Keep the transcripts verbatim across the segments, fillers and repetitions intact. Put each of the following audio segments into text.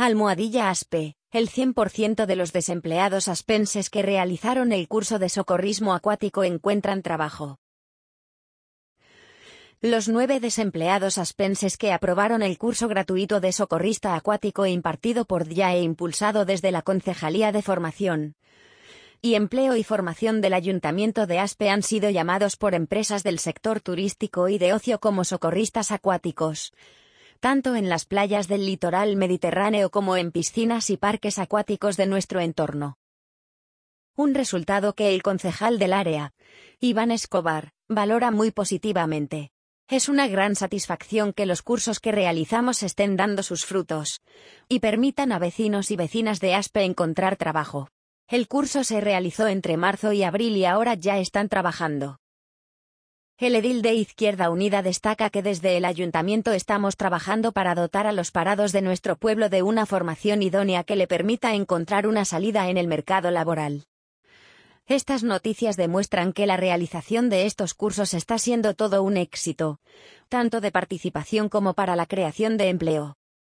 Almohadilla Aspe. El cien por ciento de los desempleados aspenses que realizaron el curso de socorrismo acuático encuentran trabajo. Los nueve desempleados aspenses que aprobaron el curso gratuito de socorrista acuático impartido por D I A e impulsado desde la Concejalía de Formación y Empleo y Formación del Ayuntamiento de Aspe han sido llamados por empresas del sector turístico y de ocio como socorristas acuáticos, tanto en las playas del litoral mediterráneo como en piscinas y parques acuáticos de nuestro entorno. Un resultado que el concejal del área, Iván Escobar, valora muy positivamente. Es una gran satisfacción que los cursos que realizamos estén dando sus frutos y permitan a vecinos y vecinas de Aspe encontrar trabajo. El curso se realizó entre marzo y abril y ahora ya están trabajando. El edil de Izquierda Unida destaca que desde el ayuntamiento estamos trabajando para dotar a los parados de nuestro pueblo de una formación idónea que le permita encontrar una salida en el mercado laboral. Estas noticias demuestran que la realización de estos cursos está siendo todo un éxito, tanto de participación como para la creación de empleo.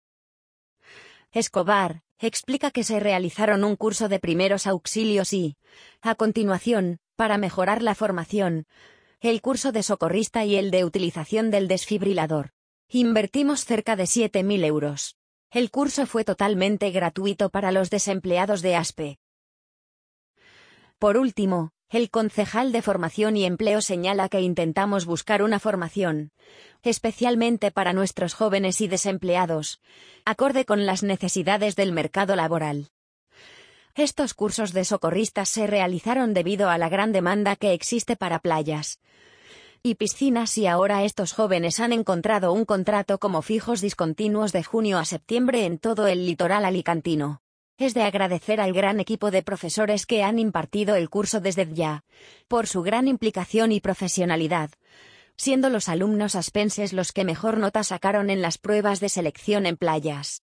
Escobar explica que se realizaron un curso de primeros auxilios y, a continuación, para mejorar la formación, el curso de socorrista y el de utilización del desfibrilador. Invertimos cerca de siete mil euros. El curso fue totalmente gratuito para los desempleados de Aspe. Por último, el concejal de Formación y Empleo señala que intentamos buscar una formación, especialmente para nuestros jóvenes y desempleados, acorde con las necesidades del mercado laboral. Estos cursos de socorristas se realizaron debido a la gran demanda que existe para playas y piscinas y ahora estos jóvenes han encontrado un contrato como fijos discontinuos de junio a septiembre en todo el litoral alicantino. Es de agradecer al gran equipo de profesores que han impartido el curso desde D I A, por su gran implicación y profesionalidad, siendo los alumnos aspenses los que mejor nota sacaron en las pruebas de selección en playas.